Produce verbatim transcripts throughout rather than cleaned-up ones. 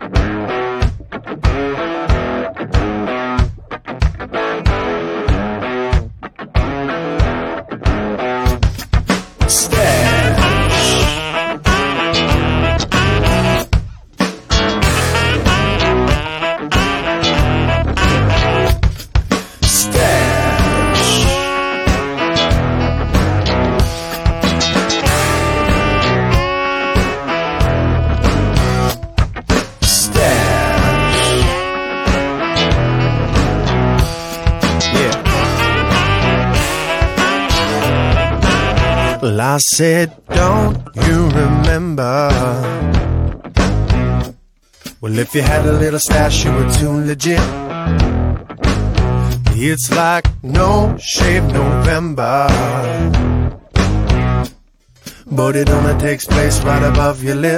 Well, I said, don't you remember? Well, if you had a little stash, you were too legit. It's like no shave November, but it only takes place right above your lip.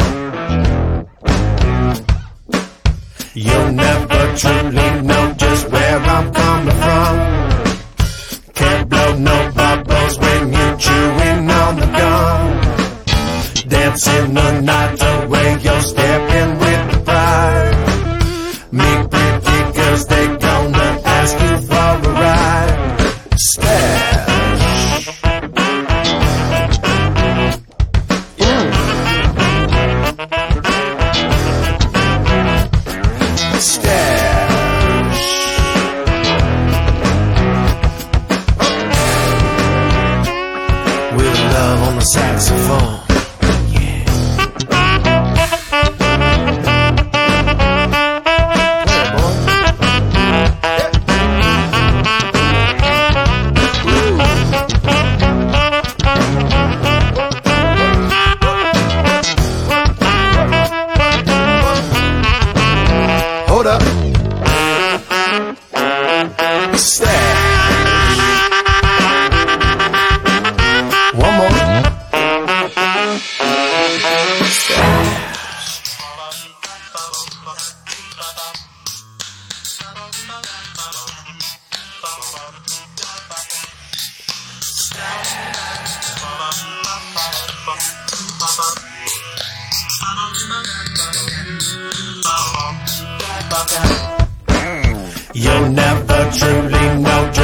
You'll never truly know just where I'm coming from. Can't blow no bubbles when you're chewing on the gum. Dancing the night away, you're stepping with the pride. Meet pretty girls, they gonna ask you for a ride. Stash. Yeah. Stash. With love on the saxophone. Hold up. Stash. One more. Stash. You'll never truly know